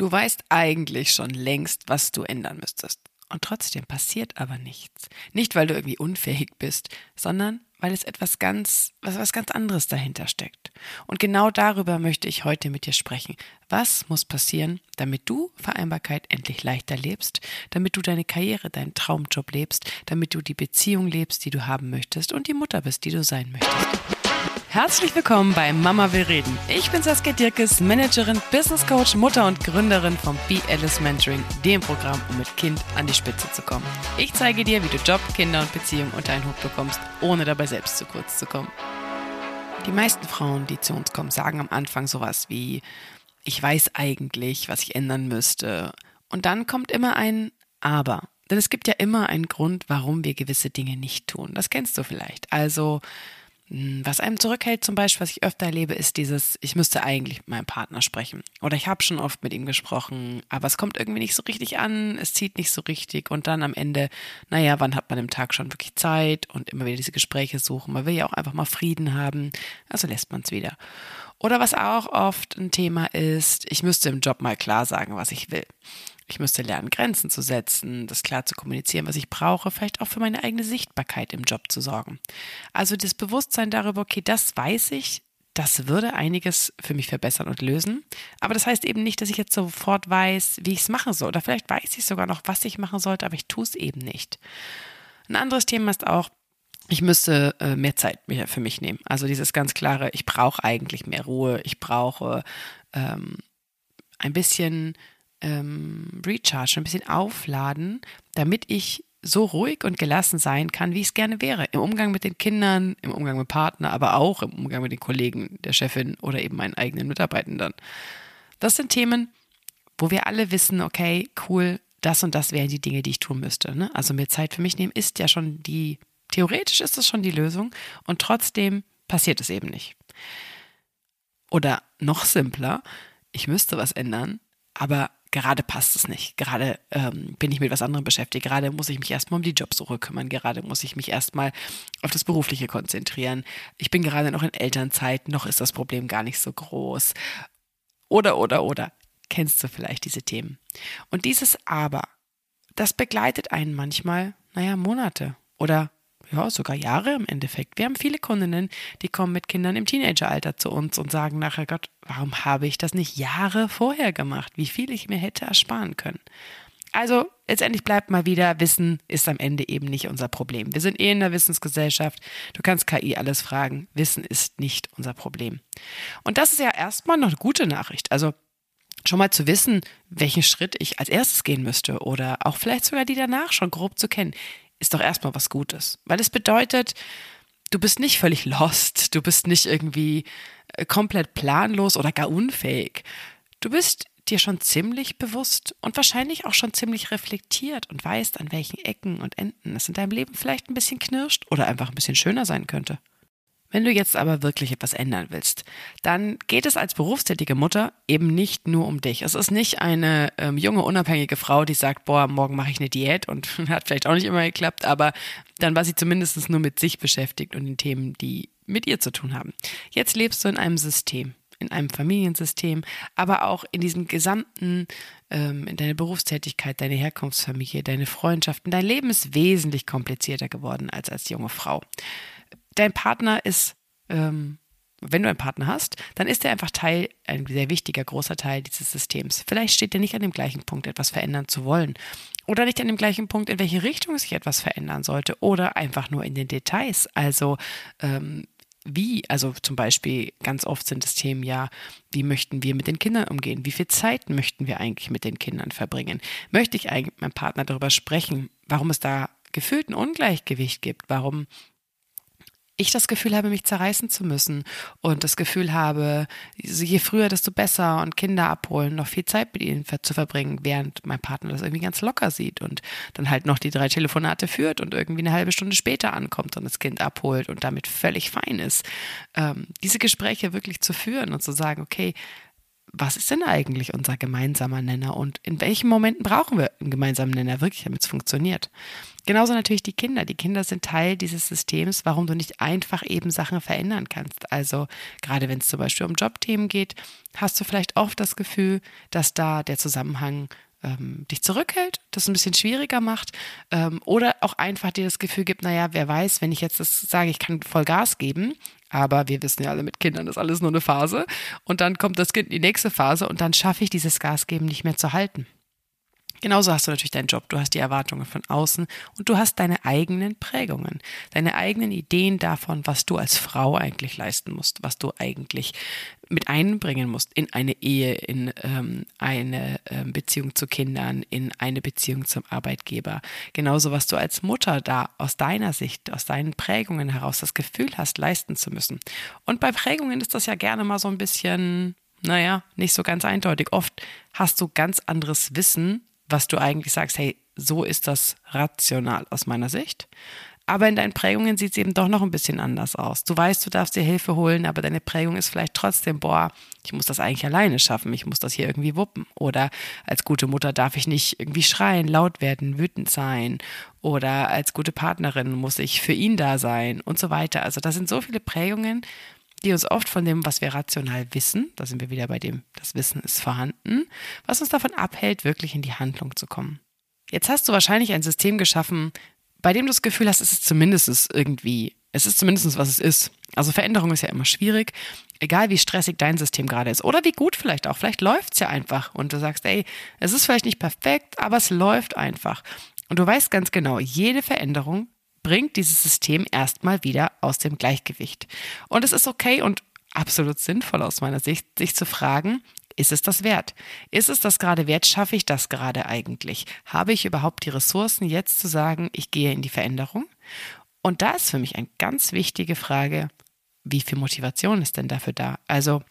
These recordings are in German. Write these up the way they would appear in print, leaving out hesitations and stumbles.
Du weißt eigentlich schon längst, was du ändern müsstest. Und trotzdem passiert aber nichts. Nicht, weil du irgendwie unfähig bist, sondern weil es was ganz anderes dahinter steckt. Und genau darüber möchte ich heute mit dir sprechen. Was muss passieren, damit du Vereinbarkeit endlich leichter lebst, damit du deine Karriere, deinen Traumjob lebst, damit du die Beziehung lebst, die du haben möchtest und die Mutter bist, die du sein möchtest. Herzlich willkommen bei Mama will reden. Ich bin Saskia Dirkes, Managerin, Business Coach, Mutter und Gründerin vom Be Alice Mentoring, dem Programm, um mit Kind an die Spitze zu kommen. Ich zeige dir, wie du Job, Kinder und Beziehung unter einen Hut bekommst, ohne dabei selbst zu kurz zu kommen. Die meisten Frauen, die zu uns kommen, sagen am Anfang sowas wie, ich weiß eigentlich, was ich ändern müsste. Und dann kommt immer ein Aber. Denn es gibt ja immer einen Grund, warum wir gewisse Dinge nicht tun. Das kennst du vielleicht. Also was einem zurückhält zum Beispiel, was ich öfter erlebe, ist dieses, ich müsste eigentlich mit meinem Partner sprechen. Oder ich habe schon oft mit ihm gesprochen, aber es kommt irgendwie nicht so richtig an, es zieht nicht so richtig und dann am Ende, wann hat man im Tag schon wirklich Zeit und immer wieder diese Gespräche suchen. Man will ja auch einfach mal Frieden haben, also lässt man es wieder. Oder was auch oft ein Thema ist, ich müsste im Job mal klar sagen, was ich will. Ich müsste lernen, Grenzen zu setzen, das klar zu kommunizieren, was ich brauche, vielleicht auch für meine eigene Sichtbarkeit im Job zu sorgen. Also das Bewusstsein darüber, okay, das weiß ich, das würde einiges für mich verbessern und lösen. Aber das heißt eben nicht, dass ich jetzt sofort weiß, wie ich es machen soll. Oder vielleicht weiß ich sogar noch, was ich machen sollte, aber ich tue es eben nicht. Ein anderes Thema ist auch, ich müsste mehr Zeit für mich nehmen. Also dieses ganz klare, ich brauche eigentlich mehr Ruhe, ich brauche ein bisschen Recharge, ein bisschen aufladen, damit ich so ruhig und gelassen sein kann, wie ich es gerne wäre. Im Umgang mit den Kindern, im Umgang mit dem Partner, aber auch im Umgang mit den Kollegen, der Chefin oder eben meinen eigenen Mitarbeitenden. Das sind Themen, wo wir alle wissen, okay, cool, das und das wären die Dinge, die ich tun müsste. Ne? Also mir Zeit für mich nehmen ist ja schon theoretisch ist das schon die Lösung und trotzdem passiert es eben nicht. Oder noch simpler, ich müsste was ändern, aber gerade passt es nicht. Gerade bin ich mit was anderem beschäftigt. Gerade muss ich mich erstmal um die Jobsuche kümmern. Gerade muss ich mich erstmal auf das Berufliche konzentrieren. Ich bin gerade noch in Elternzeit. Noch ist das Problem gar nicht so groß. Oder. Kennst du vielleicht diese Themen? Und dieses Aber, das begleitet einen manchmal, Monate oder sogar Jahre im Endeffekt. Wir haben viele Kundinnen, die kommen mit Kindern im Teenageralter zu uns und sagen nachher, Gott, warum habe ich das nicht Jahre vorher gemacht? Wie viel ich mir hätte ersparen können. Also letztendlich bleibt mal wieder, Wissen ist am Ende eben nicht unser Problem. Wir sind in der Wissensgesellschaft. Du kannst KI alles fragen. Wissen ist nicht unser Problem. Und das ist ja erstmal noch eine gute Nachricht. Also schon mal zu wissen, welchen Schritt ich als erstes gehen müsste oder auch vielleicht sogar die danach schon grob zu kennen, ist doch erstmal was Gutes. Weil es bedeutet, du bist nicht völlig lost, du bist nicht irgendwie komplett planlos oder gar unfähig. Du bist dir schon ziemlich bewusst und wahrscheinlich auch schon ziemlich reflektiert und weißt, an welchen Ecken und Enden es in deinem Leben vielleicht ein bisschen knirscht oder einfach ein bisschen schöner sein könnte. Wenn du jetzt aber wirklich etwas ändern willst, dann geht es als berufstätige Mutter eben nicht nur um dich. Es ist nicht eine junge, unabhängige Frau, die sagt, morgen mache ich eine Diät und hat vielleicht auch nicht immer geklappt, aber dann war sie zumindest nur mit sich beschäftigt und den Themen, die mit ihr zu tun haben. Jetzt lebst du in einem System, in einem Familiensystem, aber auch in diesem gesamten, in deiner Berufstätigkeit, deine Herkunftsfamilie, deine Freundschaften. Dein Leben ist wesentlich komplizierter geworden als junge Frau. Dein Partner ist, wenn du einen Partner hast, dann ist er einfach ein sehr wichtiger, großer Teil dieses Systems. Vielleicht steht er nicht an dem gleichen Punkt, etwas verändern zu wollen. Oder nicht an dem gleichen Punkt, in welche Richtung sich etwas verändern sollte. Oder einfach nur in den Details. Also zum Beispiel ganz oft sind es Themen wie möchten wir mit den Kindern umgehen? Wie viel Zeit möchten wir eigentlich mit den Kindern verbringen? Möchte ich eigentlich mit meinem Partner darüber sprechen, warum es da gefühlt ein Ungleichgewicht gibt? Warum ich das Gefühl habe, mich zerreißen zu müssen und das Gefühl habe, je früher, desto besser und Kinder abholen, noch viel Zeit mit ihnen zu verbringen, während mein Partner das irgendwie ganz locker sieht und dann halt noch die 3 Telefonate führt und irgendwie eine halbe Stunde später ankommt und das Kind abholt und damit völlig fein ist. Diese Gespräche wirklich zu führen und zu sagen, okay, was ist denn eigentlich unser gemeinsamer Nenner und in welchen Momenten brauchen wir einen gemeinsamen Nenner wirklich, damit es funktioniert. Genauso natürlich die Kinder. Die Kinder sind Teil dieses Systems, warum du nicht einfach eben Sachen verändern kannst. Also gerade wenn es zum Beispiel um Jobthemen geht, hast du vielleicht oft das Gefühl, dass da der Zusammenhang dich zurückhält, das ein bisschen schwieriger macht oder auch einfach dir das Gefühl gibt, naja, wer weiß, wenn ich jetzt das sage, ich kann voll Gas geben, aber wir wissen ja alle, mit Kindern ist alles nur eine Phase und dann kommt das Kind in die nächste Phase und dann schaffe ich dieses Gas geben nicht mehr zu halten. Genauso hast du natürlich deinen Job, du hast die Erwartungen von außen und du hast deine eigenen Prägungen, deine eigenen Ideen davon, was du als Frau eigentlich leisten musst, was du eigentlich mit einbringen musst in eine Ehe, in eine Beziehung zu Kindern, in eine Beziehung zum Arbeitgeber. Genauso, was du als Mutter da aus deiner Sicht, aus deinen Prägungen heraus das Gefühl hast, leisten zu müssen. Und bei Prägungen ist das ja gerne mal so ein bisschen, nicht so ganz eindeutig. Oft hast du ganz anderes Wissen, was du eigentlich sagst, hey, so ist das rational aus meiner Sicht. Aber in deinen Prägungen sieht es eben doch noch ein bisschen anders aus. Du weißt, du darfst dir Hilfe holen, aber deine Prägung ist vielleicht trotzdem, ich muss das eigentlich alleine schaffen, ich muss das hier irgendwie wuppen. Oder als gute Mutter darf ich nicht irgendwie schreien, laut werden, wütend sein. Oder als gute Partnerin muss ich für ihn da sein und so weiter. Also das sind so viele Prägungen, die uns oft von dem, was wir rational wissen, da sind wir wieder bei dem, das Wissen ist vorhanden, was uns davon abhält, wirklich in die Handlung zu kommen. Jetzt hast du wahrscheinlich ein System geschaffen, bei dem du das Gefühl hast, es ist zumindest, was es ist. Also Veränderung ist ja immer schwierig, egal wie stressig dein System gerade ist oder wie gut vielleicht auch. Vielleicht läuft es ja einfach und du sagst, ey, es ist vielleicht nicht perfekt, aber es läuft einfach. Und du weißt ganz genau, jede Veränderung bringt dieses System erstmal wieder aus dem Gleichgewicht. Und es ist okay und absolut sinnvoll aus meiner Sicht, sich zu fragen, ist es das wert? Ist es das gerade wert? Schaffe ich das gerade eigentlich? Habe ich überhaupt die Ressourcen, jetzt zu sagen, ich gehe in die Veränderung? Und da ist für mich eine ganz wichtige Frage, wie viel Motivation ist denn dafür da? Also,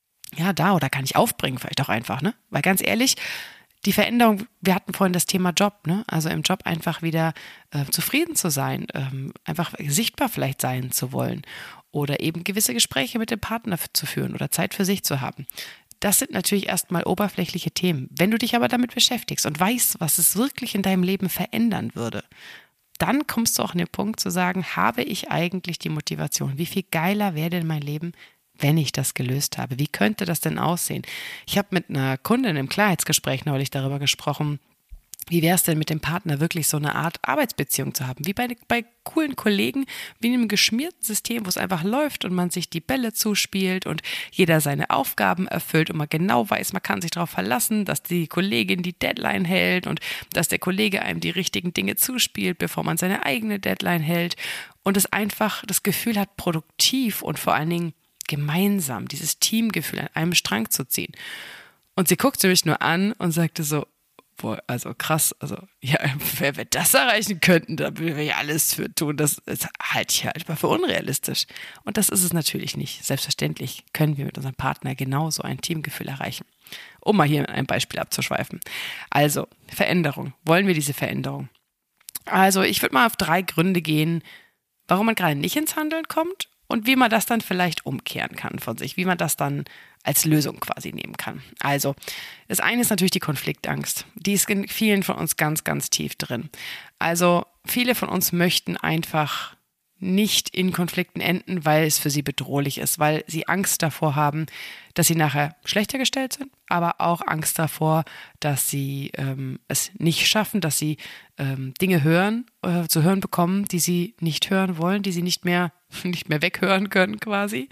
da oder kann ich aufbringen vielleicht auch einfach, ne? Weil ganz ehrlich, die Veränderung, wir hatten vorhin das Thema Job, ne? Also im Job einfach wieder zufrieden zu sein, einfach sichtbar vielleicht sein zu wollen oder eben gewisse Gespräche mit dem Partner zu führen oder Zeit für sich zu haben. Das sind natürlich erstmal oberflächliche Themen. Wenn du dich aber damit beschäftigst und weißt, was es wirklich in deinem Leben verändern würde, dann kommst du auch an den Punkt zu sagen, habe ich eigentlich die Motivation? Wie viel geiler wäre denn mein Leben, wenn ich das gelöst habe? Wie könnte das denn aussehen? Ich habe mit einer Kundin im Klarheitsgespräch neulich darüber gesprochen, wie wäre es denn mit dem Partner wirklich so eine Art Arbeitsbeziehung zu haben? Wie bei coolen Kollegen, wie in einem geschmierten System, wo es einfach läuft und man sich die Bälle zuspielt und jeder seine Aufgaben erfüllt und man genau weiß, man kann sich darauf verlassen, dass die Kollegin die Deadline hält und dass der Kollege einem die richtigen Dinge zuspielt, bevor man seine eigene Deadline hält und es einfach das Gefühl hat, produktiv und vor allen Dingen gemeinsam dieses Teamgefühl an einem Strang zu ziehen. Und sie guckte mich nur an und sagte so, boah, also krass, wenn wir das erreichen könnten, da würden wir ja alles für tun, das halte ich halt mal für unrealistisch. Und das ist es natürlich nicht. Selbstverständlich können wir mit unserem Partner genauso ein Teamgefühl erreichen. Um mal hier ein Beispiel abzuschweifen. Also, Veränderung. Wollen wir diese Veränderung? Also, ich würde mal auf 3 Gründe gehen, warum man gerade nicht ins Handeln kommt und wie man das dann vielleicht umkehren kann von sich, wie man das dann als Lösung quasi nehmen kann. Also, das eine ist natürlich die Konfliktangst. Die ist in vielen von uns ganz, ganz tief drin. Also, viele von uns möchten einfach nicht in Konflikten enden, weil es für sie bedrohlich ist, weil sie Angst davor haben, dass sie nachher schlechter gestellt sind, aber auch Angst davor, dass sie es nicht schaffen, dass sie Dinge zu hören bekommen, die sie nicht hören wollen, die sie nicht mehr weghören können quasi.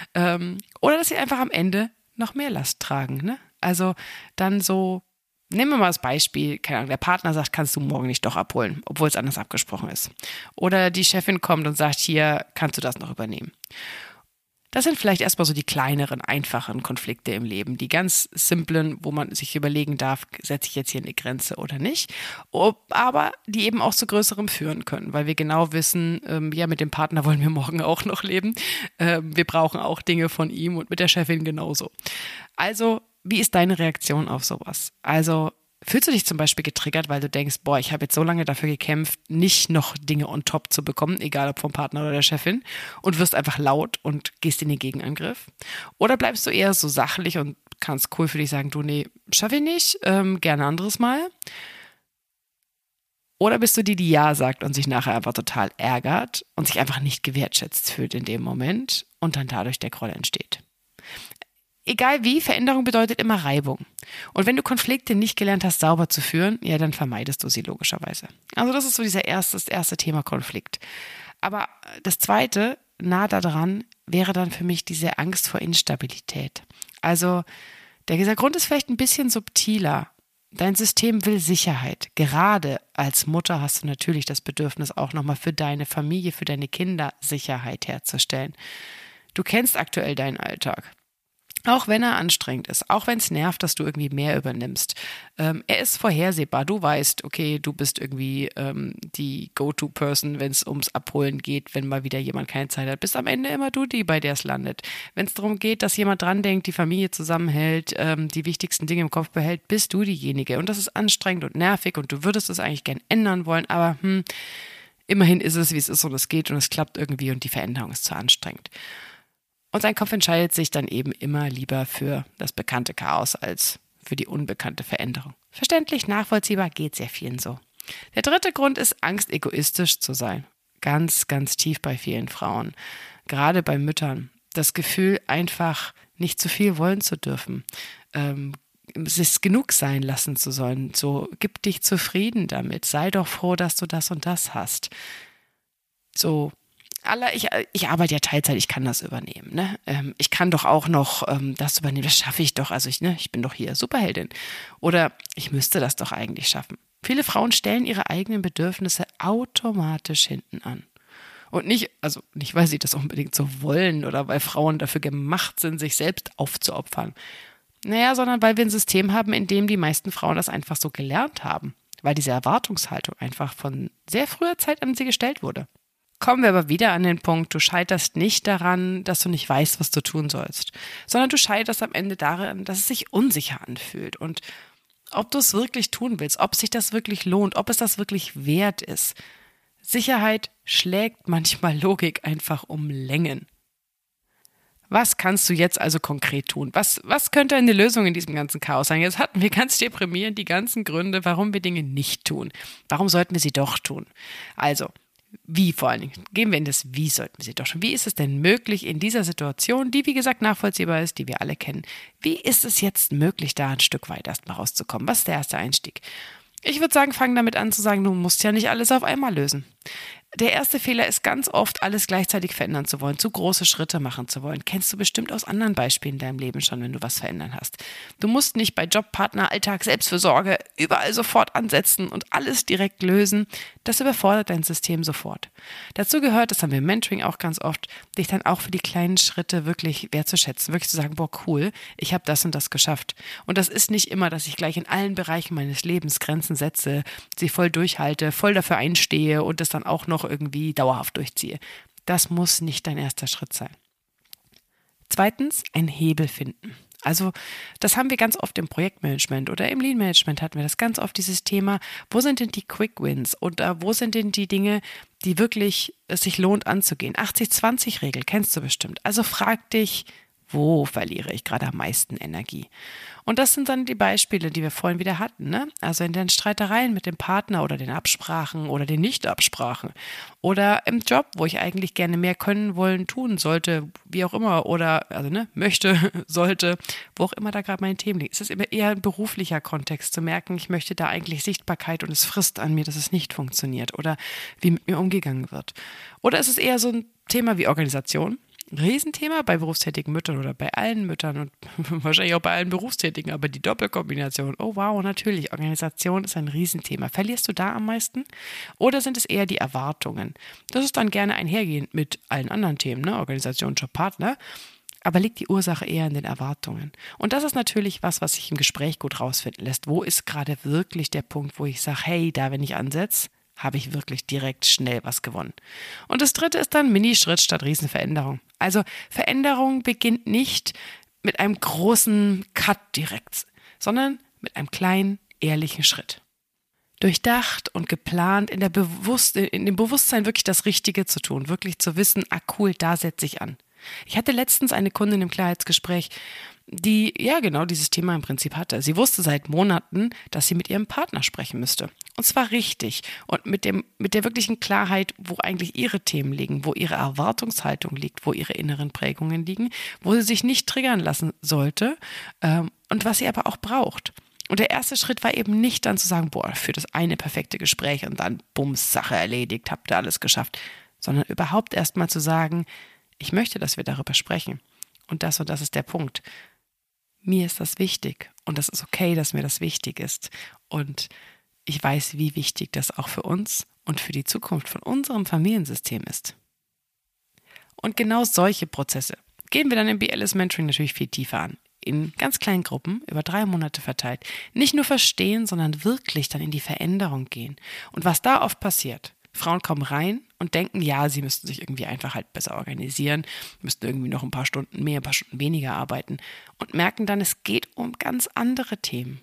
Oder dass sie einfach am Ende noch mehr Last tragen. Ne? Also dann so, nehmen wir mal das Beispiel, keine Ahnung, der Partner sagt, kannst du morgen nicht doch abholen, obwohl es anders abgesprochen ist. Oder die Chefin kommt und sagt, hier, kannst du das noch übernehmen. Das sind vielleicht erstmal so die kleineren, einfachen Konflikte im Leben, die ganz simplen, wo man sich überlegen darf, setze ich jetzt hier eine Grenze oder nicht, aber die eben auch zu größerem führen können, weil wir genau wissen, mit dem Partner wollen wir morgen auch noch leben, wir brauchen auch Dinge von ihm und mit der Chefin genauso. Also, wie ist deine Reaktion auf sowas? Also, Fühlst du dich zum Beispiel getriggert, weil du denkst, boah, ich habe jetzt so lange dafür gekämpft, nicht noch Dinge on top zu bekommen, egal ob vom Partner oder der Chefin, und wirst einfach laut und gehst in den Gegenangriff? Oder bleibst du eher so sachlich und kannst cool für dich sagen, du, nee, schaffe ich nicht, gerne anderes Mal? Oder bist du die, die Ja sagt und sich nachher einfach total ärgert und sich einfach nicht gewertschätzt fühlt in dem Moment und dann dadurch der Groll entsteht? Egal wie, Veränderung bedeutet immer Reibung. Und wenn du Konflikte nicht gelernt hast, sauber zu führen, ja, dann vermeidest du sie logischerweise. Also das ist so das erste Thema Konflikt. Aber das zweite, nah daran, wäre dann für mich diese Angst vor Instabilität. Also dieser Grund ist vielleicht ein bisschen subtiler. Dein System will Sicherheit. Gerade als Mutter hast du natürlich das Bedürfnis, auch nochmal für deine Familie, für deine Kinder Sicherheit herzustellen. Du kennst aktuell deinen Alltag. Auch wenn er anstrengend ist, auch wenn es nervt, dass du irgendwie mehr übernimmst. Er ist vorhersehbar. Du weißt, okay, du bist irgendwie die Go-To-Person, wenn es ums Abholen geht, wenn mal wieder jemand keine Zeit hat. Bist am Ende immer du die, bei der es landet. Wenn es darum geht, dass jemand dran denkt, die Familie zusammenhält, die wichtigsten Dinge im Kopf behält, bist du diejenige. Und das ist anstrengend und nervig und du würdest es eigentlich gern ändern wollen, aber immerhin ist es, wie es ist und es geht und es klappt irgendwie und die Veränderung ist zu anstrengend. Und sein Kopf entscheidet sich dann eben immer lieber für das bekannte Chaos als für die unbekannte Veränderung. Verständlich, nachvollziehbar, geht sehr vielen so. Der dritte Grund ist Angst, egoistisch zu sein. Ganz, ganz tief bei vielen Frauen. Gerade bei Müttern. Das Gefühl, einfach nicht zu viel wollen zu dürfen. Es ist genug sein lassen zu sollen. So, gib dich zufrieden damit. Sei doch froh, dass du das und das hast. So, ich arbeite ja Teilzeit, ich kann das übernehmen. Ne? Ich kann doch auch noch das übernehmen, das schaffe ich doch. Also ich bin doch hier Superheldin. Oder ich müsste das doch eigentlich schaffen. Viele Frauen stellen ihre eigenen Bedürfnisse automatisch hinten an. Und nicht, weil sie das unbedingt so wollen oder weil Frauen dafür gemacht sind, sich selbst aufzuopfern. Naja, sondern weil wir ein System haben, in dem die meisten Frauen das einfach so gelernt haben. Weil diese Erwartungshaltung einfach von sehr früher Zeit an sie gestellt wurde. Kommen wir aber wieder an den Punkt, du scheiterst nicht daran, dass du nicht weißt, was du tun sollst, sondern du scheiterst am Ende daran, dass es sich unsicher anfühlt und ob du es wirklich tun willst, ob sich das wirklich lohnt, ob es das wirklich wert ist. Sicherheit schlägt manchmal Logik einfach um Längen. Was kannst du jetzt also konkret tun? Was könnte eine Lösung in diesem ganzen Chaos sein? Jetzt hatten wir ganz deprimierend die ganzen Gründe, warum wir Dinge nicht tun. Warum sollten wir sie doch tun? Also, wie vor allen Dingen? Gehen wir in das Wie sollten wir sie doch schon. Wie ist es denn möglich in dieser Situation, die wie gesagt nachvollziehbar ist, die wir alle kennen? Wie ist es jetzt möglich, da ein Stück weit erstmal rauszukommen? Was ist der erste Einstieg? Ich würde sagen, fang damit an zu sagen, du musst ja nicht alles auf einmal lösen. Der erste Fehler ist ganz oft, alles gleichzeitig verändern zu wollen, zu große Schritte machen zu wollen. Kennst du bestimmt aus anderen Beispielen in deinem Leben schon, wenn du was verändern hast. Du musst nicht bei Job, Partner, Alltag, Selbstfürsorge überall sofort ansetzen und alles direkt lösen. Das überfordert dein System sofort. Dazu gehört, das haben wir im Mentoring auch ganz oft, dich dann auch für die kleinen Schritte wirklich wertzuschätzen. Wirklich zu sagen, boah, cool, ich habe das und das geschafft. Und das ist nicht immer, dass ich gleich in allen Bereichen meines Lebens Grenzen setze, sie voll durchhalte, voll dafür einstehe und das dann auch noch irgendwie dauerhaft durchziehe. Das muss nicht dein erster Schritt sein. Zweitens, einen Hebel finden. Also das haben wir ganz oft im Projektmanagement oder im Lean-Management hatten wir das ganz oft, dieses Thema, wo sind denn die Quick Wins oder wo sind denn die Dinge, die wirklich es sich lohnt anzugehen. 80-20-Regel kennst du bestimmt. Also frag dich, wo verliere ich gerade am meisten Energie? Und das sind dann die Beispiele, die wir vorhin wieder hatten, ne? Also in den Streitereien mit dem Partner oder den Absprachen oder den Nicht-Absprachen oder im Job, wo ich eigentlich gerne mehr können, wollen, tun sollte, wie auch immer oder möchte, sollte, wo auch immer da gerade meine Themen liegen. Es ist immer eher ein beruflicher Kontext zu merken, ich möchte da eigentlich Sichtbarkeit und es frisst an mir, dass es nicht funktioniert oder wie mit mir umgegangen wird. Oder ist es eher so ein Thema wie Organisation? Riesenthema bei berufstätigen Müttern oder bei allen Müttern und wahrscheinlich auch bei allen Berufstätigen, aber die Doppelkombination, oh wow, natürlich, Organisation ist ein Riesenthema. Verlierst du da am meisten? Oder sind es eher die Erwartungen? Das ist dann gerne einhergehend mit allen anderen Themen, ne? Organisation, Job, Partner, aber liegt die Ursache eher in den Erwartungen. Und das ist natürlich was sich im Gespräch gut rausfinden lässt. Wo ist gerade wirklich der Punkt, wo ich sage, hey, da wenn ich ansetze, habe ich wirklich direkt schnell was gewonnen. Und das dritte ist dann Minischritt statt Riesenveränderung. Also Veränderung beginnt nicht mit einem großen Cut direkt, sondern mit einem kleinen, ehrlichen Schritt. Durchdacht und geplant, in dem Bewusstsein wirklich das Richtige zu tun, wirklich zu wissen, cool, da setze ich an. Ich hatte letztens eine Kundin im Klarheitsgespräch, die ja genau dieses Thema im Prinzip hatte. Sie wusste seit Monaten, dass sie mit ihrem Partner sprechen müsste. Und zwar richtig und mit der wirklichen Klarheit, wo eigentlich ihre Themen liegen, wo ihre Erwartungshaltung liegt, wo ihre inneren Prägungen liegen, wo sie sich nicht triggern lassen sollte und was sie aber auch braucht. Und der erste Schritt war eben nicht dann zu sagen, für das eine perfekte Gespräch und dann bums, Sache erledigt, habt ihr alles geschafft, sondern überhaupt erst mal zu sagen, ich möchte, dass wir darüber sprechen. Und das ist der Punkt. Mir ist das wichtig und das ist okay, dass mir das wichtig ist. Und ich weiß, wie wichtig das auch für uns und für die Zukunft von unserem Familiensystem ist. Und genau solche Prozesse gehen wir dann im BLS Mentoring natürlich viel tiefer an. In ganz kleinen Gruppen, über 3 Monate verteilt. Nicht nur verstehen, sondern wirklich dann in die Veränderung gehen. Und was da oft passiert, Frauen kommen rein und denken, ja, sie müssten sich irgendwie einfach halt besser organisieren, müssten irgendwie noch ein paar Stunden mehr, ein paar Stunden weniger arbeiten und merken dann, es geht um ganz andere Themen.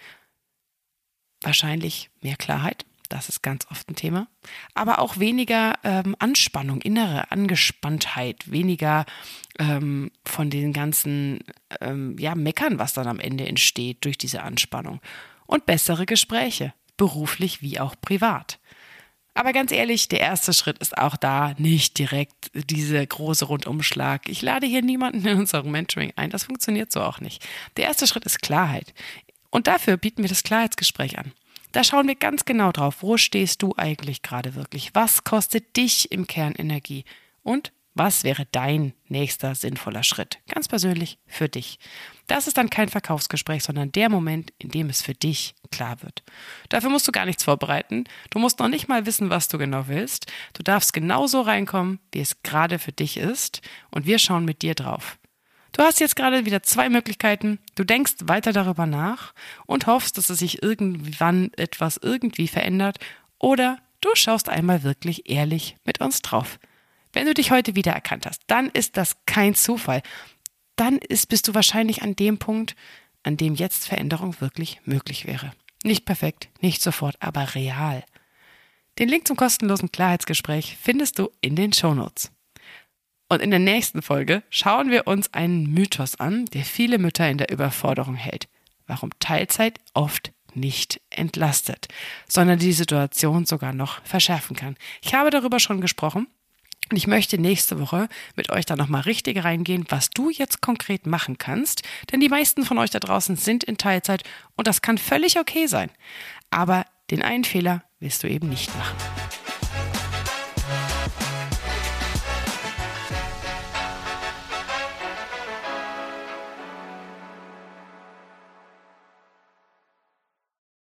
Wahrscheinlich mehr Klarheit, das ist ganz oft ein Thema, aber auch weniger Anspannung, innere Angespanntheit, weniger von den ganzen Meckern, was dann am Ende entsteht durch diese Anspannung und bessere Gespräche, beruflich wie auch privat. Aber ganz ehrlich, der erste Schritt ist auch da nicht direkt dieser große Rundumschlag. Ich lade hier niemanden in unserem Mentoring ein, das funktioniert so auch nicht. Der erste Schritt ist Klarheit. Und dafür bieten wir das Klarheitsgespräch an. Da schauen wir ganz genau drauf, wo stehst du eigentlich gerade wirklich? Was kostet dich im Kern Energie? Und was wäre dein nächster sinnvoller Schritt? Ganz persönlich für dich. Das ist dann kein Verkaufsgespräch, sondern der Moment, in dem es für dich klar wird. Dafür musst du gar nichts vorbereiten. Du musst noch nicht mal wissen, was du genau willst. Du darfst genauso reinkommen, wie es gerade für dich ist. Und wir schauen mit dir drauf. Du hast jetzt gerade wieder 2 Möglichkeiten. Du denkst weiter darüber nach und hoffst, dass es sich irgendwann etwas irgendwie verändert. Oder du schaust einmal wirklich ehrlich mit uns drauf. Wenn du dich heute wiedererkannt hast, dann ist das kein Zufall. Dann bist du wahrscheinlich an dem Punkt, an dem jetzt Veränderung wirklich möglich wäre. Nicht perfekt, nicht sofort, aber real. Den Link zum kostenlosen Klarheitsgespräch findest du in den Shownotes. Und in der nächsten Folge schauen wir uns einen Mythos an, der viele Mütter in der Überforderung hält. Warum Teilzeit oft nicht entlastet, sondern die Situation sogar noch verschärfen kann. Ich habe darüber schon gesprochen und ich möchte nächste Woche mit euch da nochmal richtig reingehen, was du jetzt konkret machen kannst, denn die meisten von euch da draußen sind in Teilzeit und das kann völlig okay sein. Aber den einen Fehler willst du eben nicht machen.